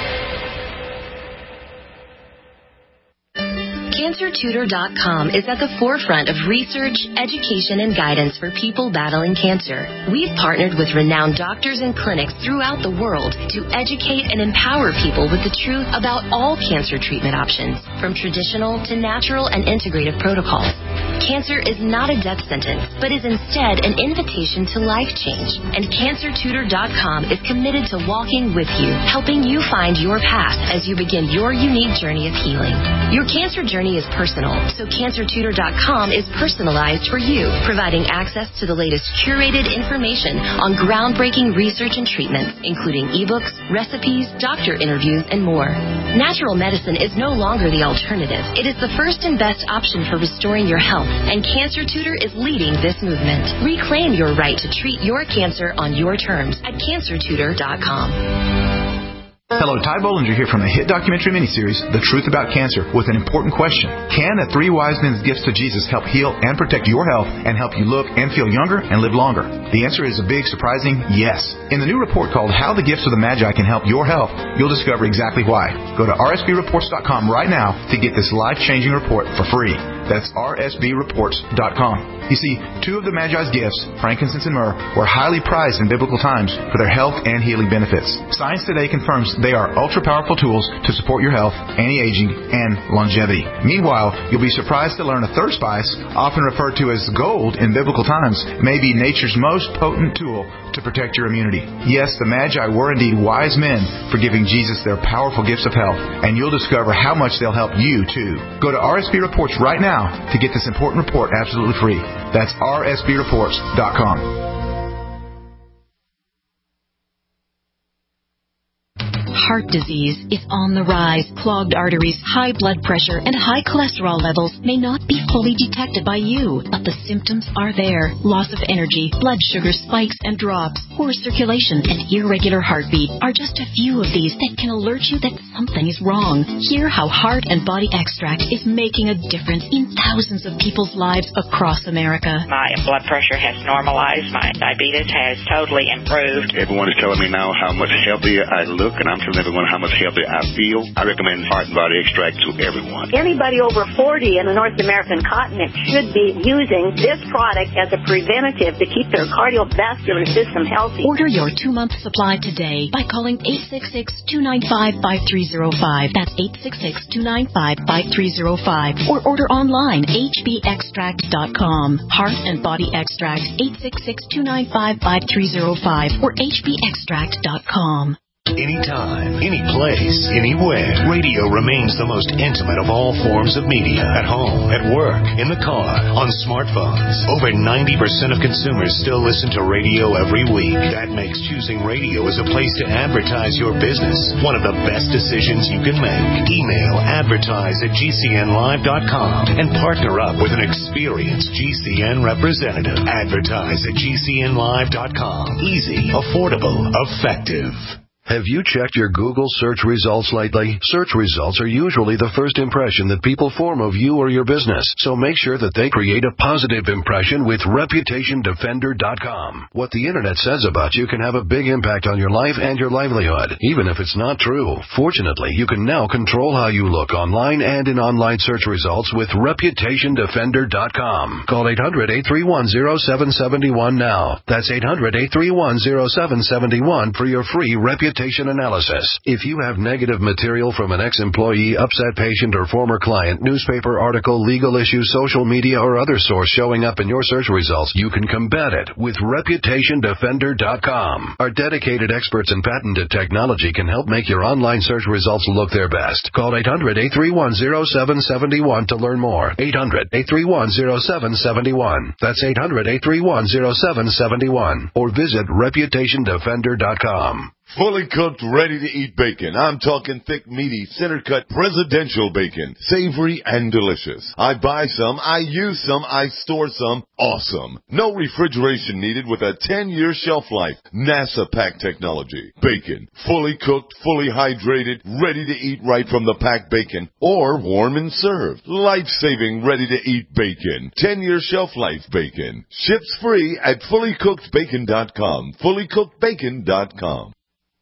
Cancer Tutor dot com is at the forefront of research, education, and guidance for people battling cancer. We've partnered with renowned doctors and clinics throughout the world to educate and empower people with the truth about all cancer treatment options, from traditional to natural and integrative protocols. Cancer is not a death sentence, but is instead an invitation to life change. And Cancer Tutor dot com is committed to walking with you, helping you find your path as you begin your unique journey of healing. Your cancer journey is personal, so Cancer Tutor dot com is personalized for you, providing access to the latest curated information on groundbreaking research and treatments, including ebooks, recipes, doctor interviews, and more. Natural medicine is no longer the alternative. It is the first and best option for restoring your health, and Cancer Tutor is leading this movement. Reclaim your right to treat your cancer on your terms at Cancer Tutor dot com. Hello, Ty Bollinger here from the hit documentary miniseries, The Truth About Cancer, with an important question. Can the three wise men's gifts to Jesus help heal and protect your health and help you look and feel younger and live longer? The answer is a big, surprising yes. In the new report called How the Gifts of the Magi Can Help Your Health, you'll discover exactly why. Go to R S B reports dot com right now to get this life-changing report for free. That's R S B reports dot com. You see, two of the Magi's gifts, frankincense and myrrh, were highly prized in biblical times for their health and healing benefits. Science today confirms they are ultra-powerful tools to support your health, anti-aging, and longevity. Meanwhile, you'll be surprised to learn a third spice, often referred to as gold in biblical times, may be nature's most potent tool to protect your immunity. Yes, the Magi were indeed wise men for giving Jesus their powerful gifts of health, and you'll discover how much they'll help you, too. Go to R S B Reports right now now to get this important report absolutely free. That's r s b reports dot com. Heart disease is on the rise. Clogged arteries, high blood pressure, and high cholesterol levels may not be fully detected by you, but the symptoms are there. Loss of energy, blood sugar spikes and drops, poor circulation, and irregular heartbeat are just a few of these that can alert you that something is wrong. Hear how Heart and Body Extract is making a difference in thousands of people's lives across America. My blood pressure has normalized. My diabetes has totally improved. Everyone is telling me now how much healthier I look, and I'm telling everyone how much healthier I feel. I recommend Heart and Body Extract to everyone. Anybody over forty in the North American continent should be using this product as a preventative to keep their cardiovascular system healthy. Order your two-month supply today by calling eight six six, two nine five, five three zero five. That's eight six six, two nine five, five three zero five. Or order online, h b extract dot com. Heart and Body Extract, eight six six, two nine five, five three zero five or h b extract dot com. Anytime, any place, anywhere. Radio remains the most intimate of all forms of media. At home, at work, in the car, on smartphones. Over ninety percent of consumers still listen to radio every week. That makes choosing radio as a place to advertise your business one of the best decisions you can make. Email advertise at g c n live dot com and partner up with an experienced G C N representative. Advertise at g c n live dot com. Easy, affordable, effective. Have you checked your Google search results lately? Search results are usually the first impression that people form of you or your business, so make sure that they create a positive impression with reputation defender dot com. What the Internet says about you can have a big impact on your life and your livelihood, even if it's not true. Fortunately, you can now control how you look online and in online search results with reputation defender dot com. Call eight hundred, eight three one, zero seven seven one now. That's eight hundred, eight three one, zero seven seven one for your free reputation analysis. If you have negative material from an ex-employee, upset patient, or former client, newspaper article, legal issue, social media, or other source showing up in your search results, you can combat it with reputation defender dot com. Our dedicated experts in patented technology can help make your online search results look their best. Call eight hundred, eight three one, zero seven seven one to learn more. eight hundred, eight three one, zero seven seven one. That's eight hundred, eight three one, zero seven seven one. Or visit reputation defender dot com. Fully cooked, ready-to-eat bacon. I'm talking thick, meaty, center-cut, presidential bacon. Savory and delicious. I buy some, I use some, I store some. Awesome. No refrigeration needed with a ten-year shelf life. NASA pack technology. Bacon. Fully cooked, fully hydrated, ready to eat right from the packed bacon. Or warm and served. Life-saving, ready-to-eat bacon. ten-year shelf life bacon. Ships free at fully cooked bacon dot com. fully cooked bacon dot com.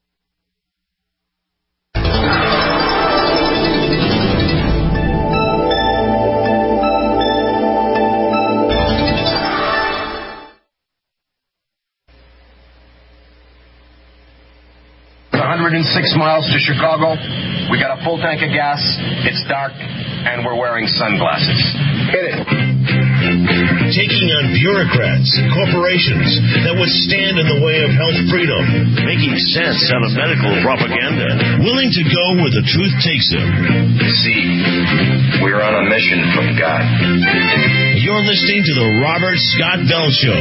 one hundred six miles to Chicago. We got a full tank of gas. It's dark, and we're wearing sunglasses. Hit it. Taking on bureaucrats and corporations that would stand in the way of health freedom, making sense out of medical propaganda, willing to go where the truth takes them. See, we're on a mission from God. You're listening to the Robert Scott Bell Show.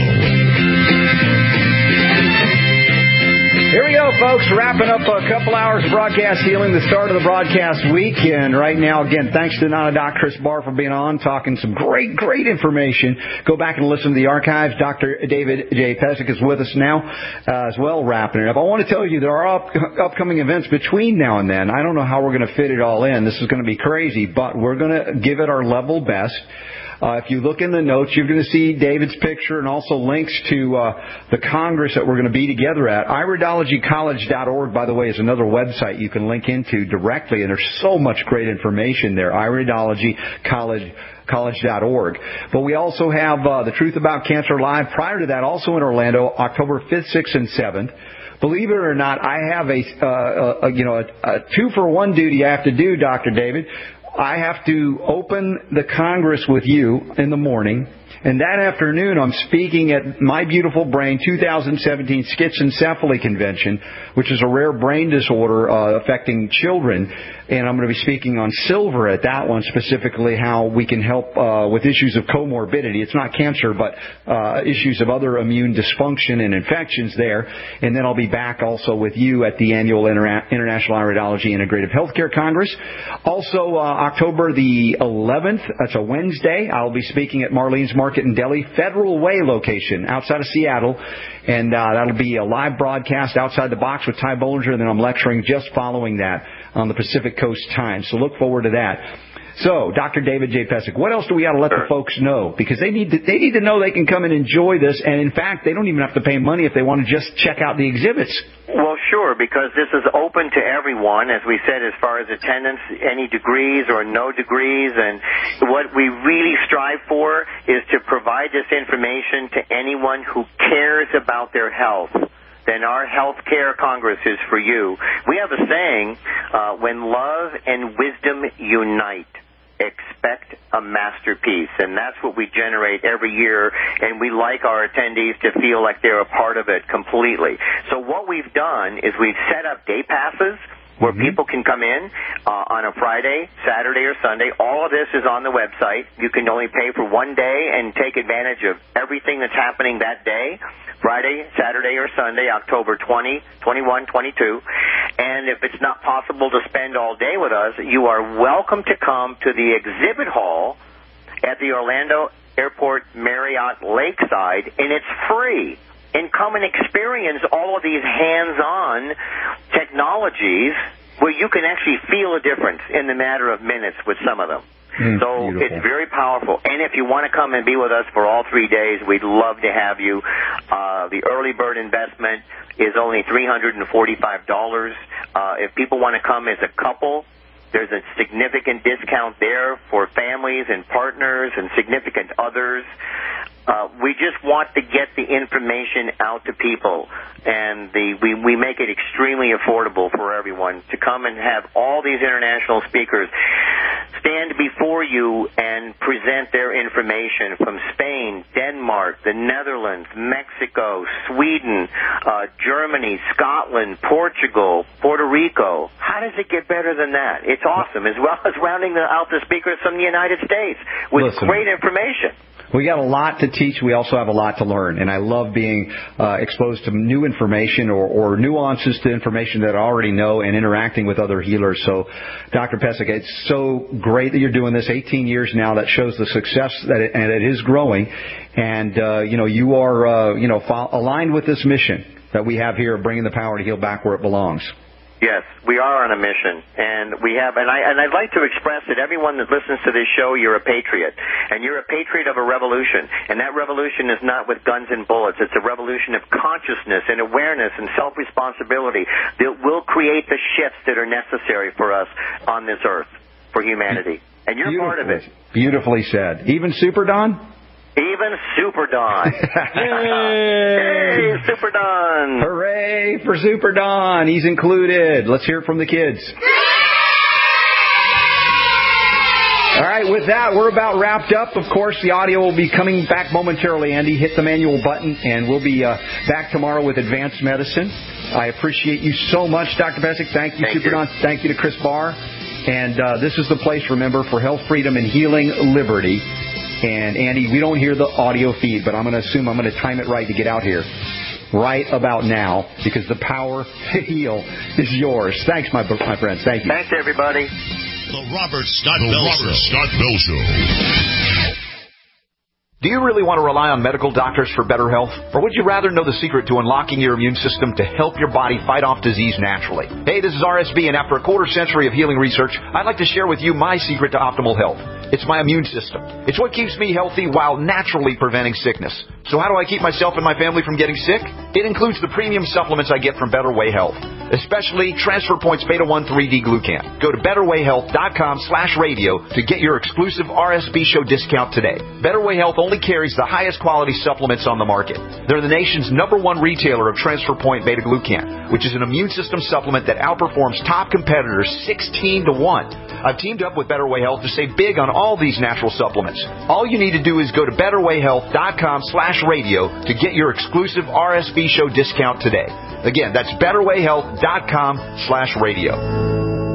Here we go, folks. Wrapping up a couple hours of broadcast healing, the start of the broadcast week. And right now, again, thanks to Nana Doc Chris Barr for being on, talking some great, great information. Go back and listen to the archives. Doctor David J. Pesic is with us now uh, as well, wrapping it up. I want to tell you there are up, upcoming events between now and then. I don't know how we're going to fit it all in. This is going to be crazy, but we're going to give it our level best. Uh, if you look in the notes, you're going to see David's picture and also links to uh, the Congress that we're going to be together at. iridology college dot org, by the way, is another website you can link into directly, and there's so much great information there. iridology college dot org. But we also have uh, the Truth About Cancer Live. Prior to that, also in Orlando, October fifth, sixth, and seventh. Believe it or not, I have a, uh, a you know a, a two for one duty I have to do, Doctor David. I have to open the Congress with you in the morning, And that afternoon, I'm speaking at My Beautiful Brain two thousand seventeen Schizencephaly Convention, which is a rare brain disorder uh, affecting children. And I'm going to be speaking on silver at that one, specifically how we can help uh, with issues of comorbidity. It's not cancer, but uh, issues of other immune dysfunction and infections there. And then I'll be back also with you at the annual Inter- International Iridology Integrative Healthcare Congress. Also, uh, October the eleventh, that's a Wednesday, I'll be speaking at Marlene's Market in Delhi, Federal Way location outside of Seattle. And uh, that'll be a live broadcast outside the box with Ty Bollinger, and then I'm lecturing just following that on the Pacific Coast time. So look forward to that. So, Doctor David J. Pesek, what else do we got to let the folks know? Because they need to, they need to know they can come and enjoy this, and in fact, they don't even have to pay money if they want to just check out the exhibits. Well, sure, because this is open to everyone, as we said, as far as attendance, any degrees or no degrees, and what we really strive for is to provide this information to anyone who cares about their health. Then our Healthcare Congress is for you. We have a saying, uh, when love and wisdom unite, expect a masterpiece. And that's what we generate every year, and we like our attendees to feel like they're a part of it completely. So what we've done is we've set up day passes where mm-hmm. people can come in uh, on a Friday, Saturday, or Sunday. All of this is on the website. You can only pay for one day and take advantage of everything that's happening that day, Friday, Saturday, or Sunday, October twentieth, twenty-first, twenty-second. And if it's not possible to spend all day with us, you are welcome to come to the exhibit hall at the Orlando Airport Marriott Lakeside, and it's free. And come and experience all of these hands-on technologies where you can actually feel a difference in the matter of minutes with some of them. Mm, so beautiful. It's very powerful. And if you want to come and be with us for all three days, we'd love to have you. Uh, the early bird investment is only three hundred forty-five dollars. Uh, if people want to come as a couple, there's a significant discount there for families and partners and significant others. Uh, we just want to get the information out to people, and the, we, we make it extremely affordable for everyone to come and have all these international speakers stand before you and present their information from Spain, Denmark, the Netherlands, Mexico, Sweden, uh, Germany, Scotland, Portugal, Puerto Rico. How does it get better than that? It's awesome, as well as rounding out the speakers from the United States with Listen. great information. We got a lot to teach. We also have a lot to learn. And I love being uh, exposed to new information or, or nuances to information that I already know and interacting with other healers. So, Doctor Pesek, it's so great that you're doing this. eighteen years now. That shows the success that it, and it is growing. And, uh, you know, you are, uh, you know, fo- aligned with this mission that we have here of bringing the power to heal back where it belongs. Yes, we are on a mission, and we have, and I and I'd like to express that everyone that listens to this show, you're a patriot, and you're a patriot of a revolution, and that revolution is not with guns and bullets. It's a revolution of consciousness and awareness and self-responsibility that will create the shifts that are necessary for us on this earth, for humanity, and you're part of it. Beautifully said. Even Super Don? Even Super Don. Yay! Hey, Super Don. Hooray for Super Don. He's included. Let's hear it from the kids. All right, with that, we're about wrapped up. Of course, the audio will be coming back momentarily. Andy, hit the manual button, and we'll be uh, back tomorrow with Advanced Medicine. I appreciate you so much, Doctor Pesek. Thank you, Thank Super you. Don. Thank you to Chris Barr. And uh, this is the place, remember, for health, freedom, and healing liberty. And, Andy, we don't hear the audio feed, but I'm going to assume I'm going to time it right to get out here right about now because the power to heal is yours. Thanks, my my friends. Thank you. Thanks, everybody. The Robert Scott The Bell Robert Show. Scott Bell Show. Do you really want to rely on medical doctors for better health? Or would you rather know the secret to unlocking your immune system to help your body fight off disease naturally? Hey, this is R S B, and after a quarter century of healing research, I'd like to share with you my secret to optimal health. It's my immune system. It's what keeps me healthy while naturally preventing sickness. So how do I keep myself and my family from getting sick? It includes the premium supplements I get from Better Way Health. especially Transfer Point's Beta one three D Glucan. Go to betterwayhealth.com slash radio to get your exclusive R S B Show discount today. Betterway Health only carries the highest quality supplements on the market. They're the nation's number one retailer of Transfer Point Beta Glucan, which is an immune system supplement that outperforms top competitors sixteen to one. I've teamed up with Betterway Health to save big on all these natural supplements. All you need to do is go to betterwayhealth.com slash radio to get your exclusive R S B Show discount today. Again, that's betterwayhealth.com slash radio.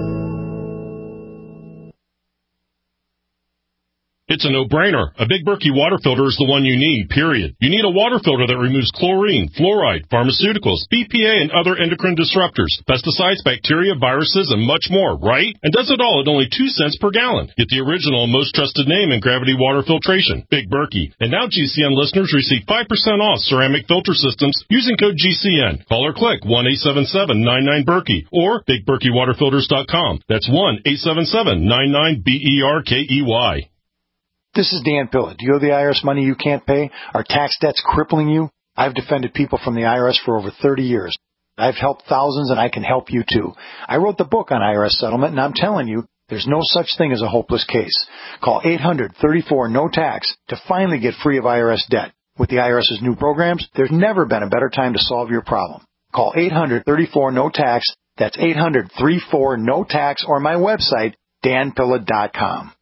It's a no-brainer. A Big Berkey water filter is the one you need, period. You need a water filter that removes chlorine, fluoride, pharmaceuticals, B P A, and other endocrine disruptors, pesticides, bacteria, viruses, and much more, right? And does it all at only two cents per gallon. Get the original and most trusted name in gravity water filtration, Big Berkey. And now G C N listeners receive five percent off ceramic filter systems using code G C N. Call or click one eight seven seven nine nine Berkey or big berkey water filters dot com. That's one eight seven seven nine nine B E R K E Y. This is Dan Pilla. Do you owe the I R S money you can't pay? Are tax debts crippling you? I've defended people from the I R S for over thirty years. I've helped thousands, and I can help you too. I wrote the book on I R S settlement, and I'm telling you, there's no such thing as a hopeless case. Call eight hundred thirty-four no tax to finally get free of I R S debt. With the IRS's new programs, there's never been a better time to solve your problem. Call eight hundred thirty-four no tax. That's eight hundred thirty-four no tax, or my website, dan pilla dot com.